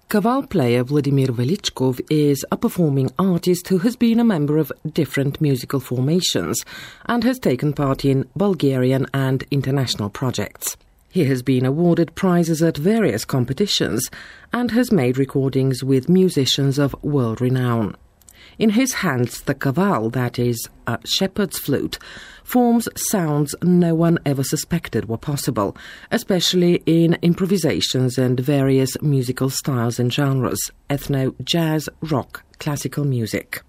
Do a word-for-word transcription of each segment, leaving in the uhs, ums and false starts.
Kaval player Vladimir Velichkov is a performing artist who has been a member of different musical formations and has taken part in Bulgarian and international projects. He has been awarded prizes at various competitions and has made recordings with musicians of world renown. In his hands, the kaval, that is, a shepherd's flute, forms sounds no one ever suspected were possible, especially in improvisations and various musical styles and genres, ethno, jazz, rock, classical music.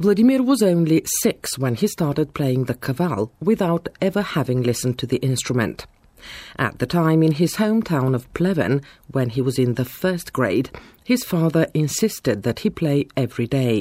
Vladimir was only six when he started playing the kaval without ever having listened to the instrument. At the time, in his hometown of Pleven, when he was in the first grade, his father insisted that he play every day.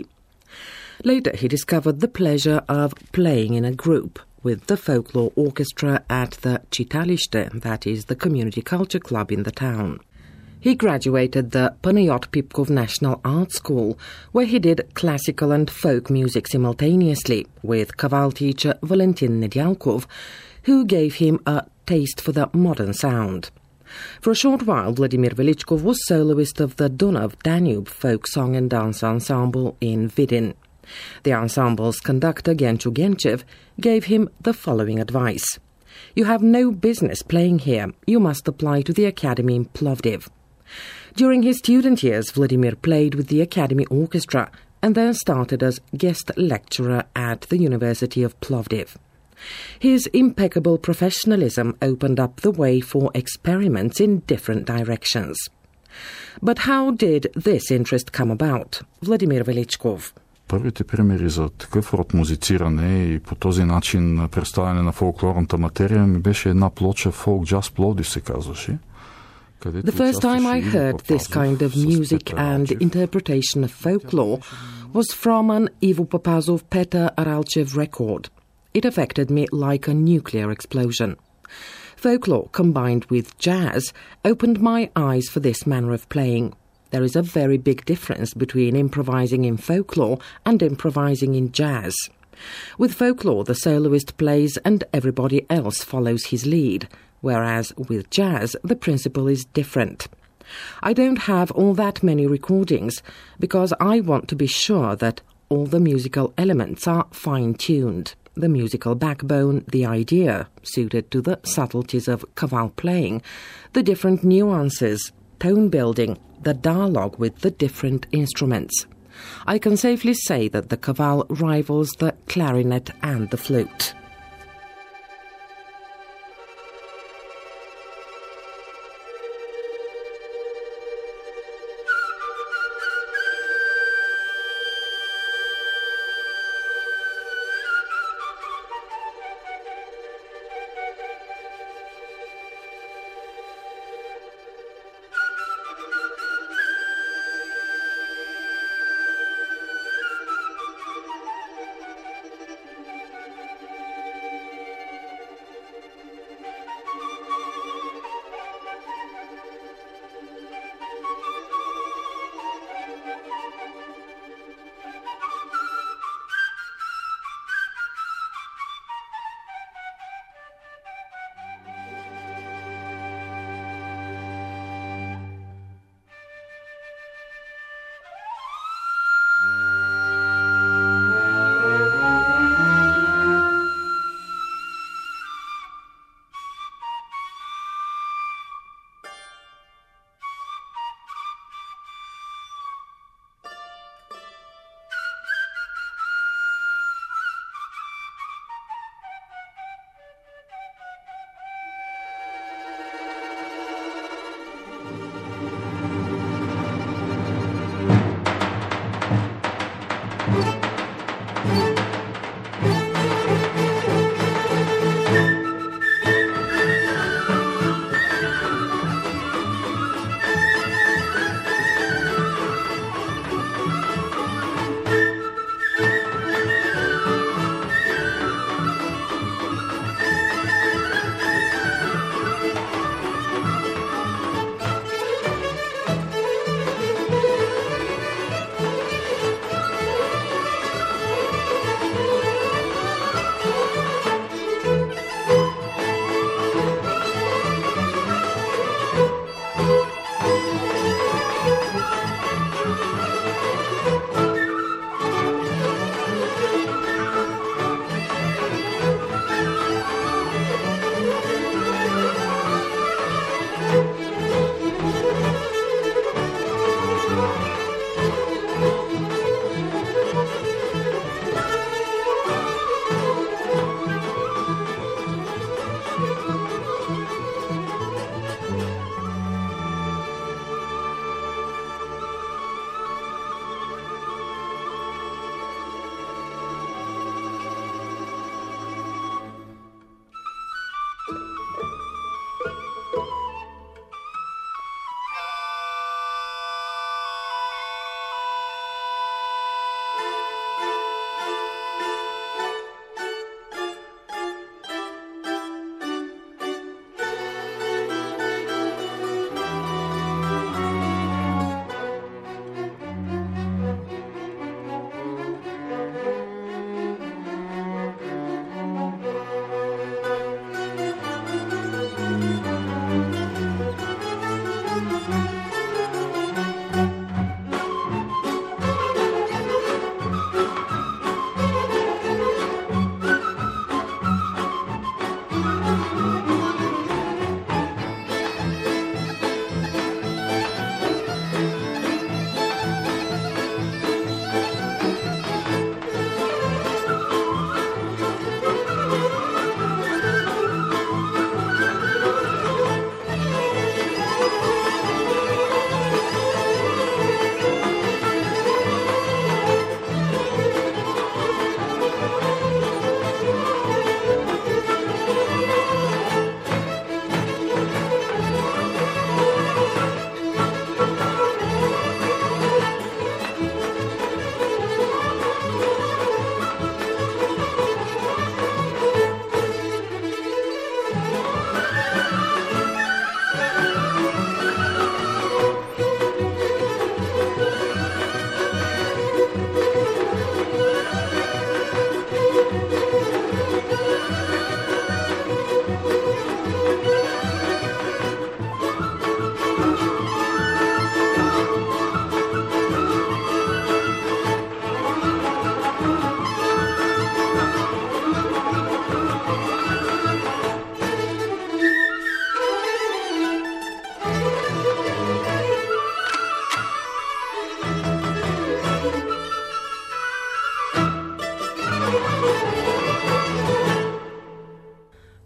Later, he discovered the pleasure of playing in a group with the folklore orchestra at the Chitalište, that is the community culture club in the town. He graduated the Panayot Pipkov National Art School, where he did classical and folk music simultaneously with kaval teacher Valentin Nedyalkov, who gave him a taste for the modern sound. For a short while, Vladimir Velichkov was soloist of the Dunav-Danube folk song and dance ensemble in Vidin. The ensemble's conductor, Gencho Genchev, gave him the following advice. "You have no business playing here. You must apply to the academy in Plovdiv." During his student years, Vladimir played with the Academy Orchestra and then started as guest lecturer at the University of Plovdiv. His impeccable professionalism opened up the way for experiments in different directions. But how did this interest come about? Vladimir Velichkov. Първите примери за такъв род музициране и по този начин представяне на фолклорната материя ми беше една плоча Folk Jazz Пловдив се казваше. The first time I heard this kind of music and interpretation of folklore was from an Ivo Popazov Peter Aralchev record. It affected me like a nuclear explosion. Folklore combined with jazz opened my eyes for this manner of playing. There is a very big difference between improvising in folklore and improvising in jazz. With folklore, the soloist plays and everybody else follows his lead, whereas with jazz, the principle is different. I don't have all that many recordings because I want to be sure that all the musical elements are fine-tuned. The musical backbone, the idea, suited to the subtleties of kaval playing, the different nuances, tone building, the dialogue with the different instruments. I can safely say that the kaval rivals the clarinet and the flute.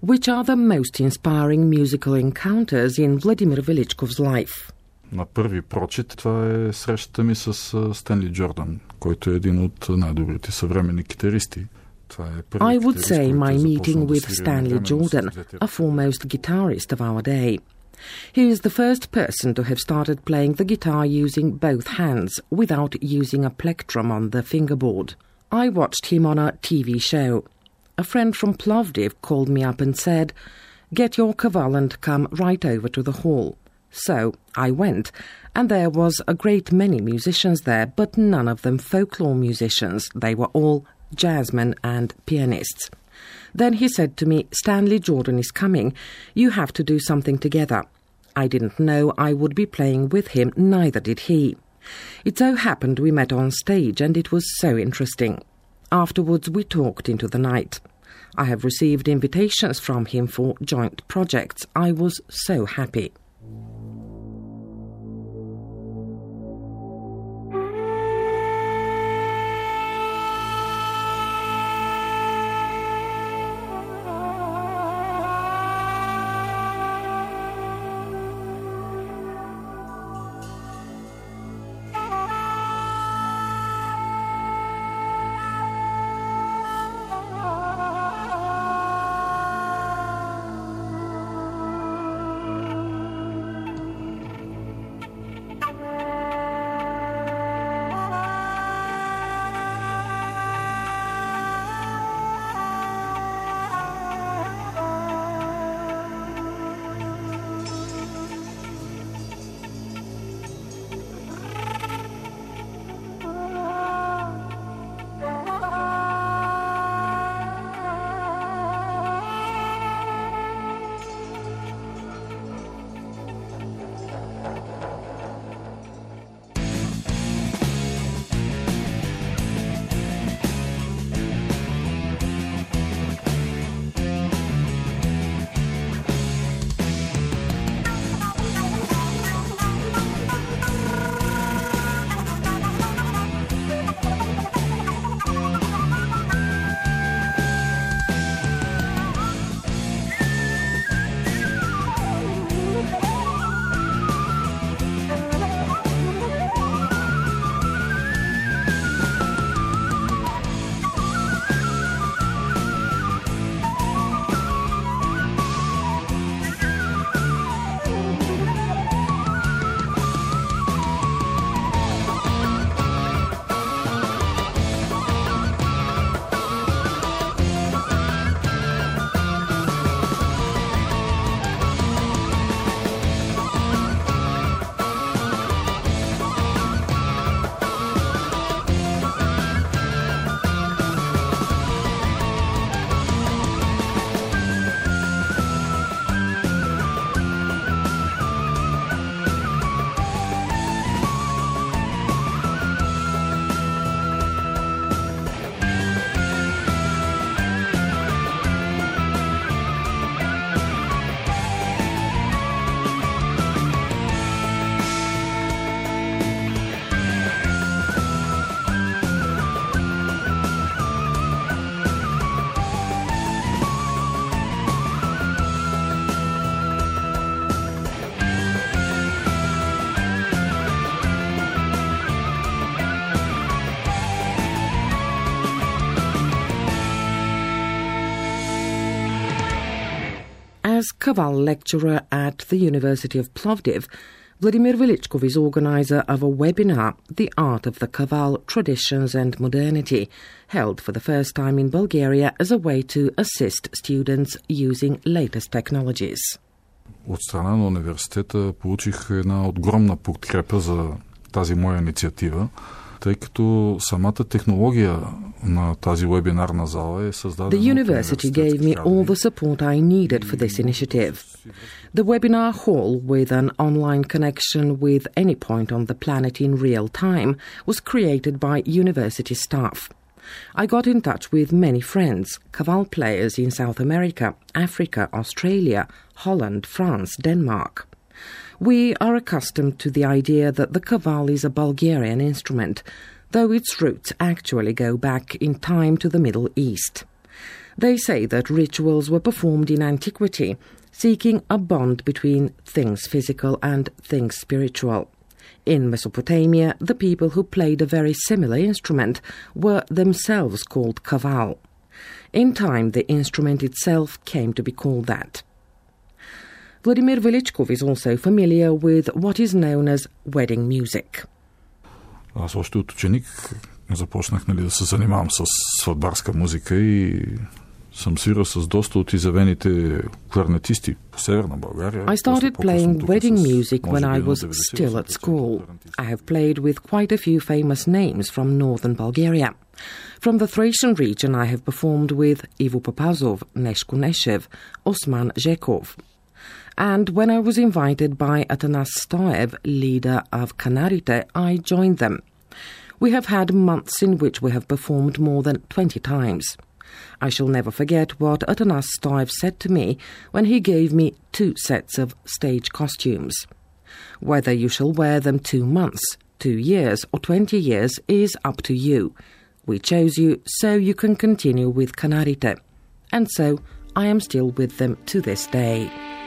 Which are the most inspiring musical encounters in Vladimir Velichkov's life? На първи прочит това е срещата ми с Стенли Джордан, който е един от най-добрите съвременни китаристи. I would say my meeting with Stanley Jordan, a foremost guitarist of our day. He is the first person to have started playing the guitar using both hands, without using a plectrum on the fingerboard. I watched him on a T V show. A friend from Plovdiv called me up and said, "Get your kaval and come right over to the hall." So I went, and there was a great many musicians there, but none of them folklore musicians. They were all jazzmen and pianists. Then he said to me, "Stanley Jordan is coming. You have to do something together." I didn't know I would be playing with him, neither did he. It so happened we met on stage, and it was so interesting. Afterwards we talked into the night. I have received invitations from him for joint projects. I was so happy. As Kaval lecturer at the University of Plovdiv, Vladimir Velichkov is organizer of a webinar, The Art of the Kaval, Traditions and Modernity, held for the first time in Bulgaria as a way to assist students using latest technologies. От страна на университета получих една огромна подкрепа за тази моя инициатива, тъй като самата технология на тази вебинарна зала е създадена. The university gave me all the support I needed for this initiative. The webinar hall, with an online connection with any point on the planet in real time, was created by university staff. I got in touch with many friends, Kaval players in South America, Africa, Australia, Holland, France, Denmark. We are accustomed to the idea that the Kaval is a Bulgarian instrument, though its roots actually go back in time to the Middle East. They say that rituals were performed in antiquity, seeking a bond between things physical and things spiritual. In Mesopotamia, the people who played a very similar instrument were themselves called kaval. In time, the instrument itself came to be called that. Vladimir Velichkov is also familiar with what is known as wedding music. Аз още от ученик започнах, нали, да се занимавам с сватбарска музика и съм свирал с доста от изявените кларнетисти по Северна България. I started playing wedding music when I was still at school. I have played with quite a few famous names from northern Bulgaria. From the Thracian region I have performed with Ivo Popazov, Neshko Neshev, Osman Zhekov. And when I was invited by Atanas Stoev, leader of Kanarite, I joined them. We have had months in which we have performed more than twenty times. I shall never forget what Atanas Stoev said to me when he gave me two sets of stage costumes. Whether you shall wear them two months, two years or twenty years is up to you. We chose you so you can continue with Kanarite. And so I am still with them to this day.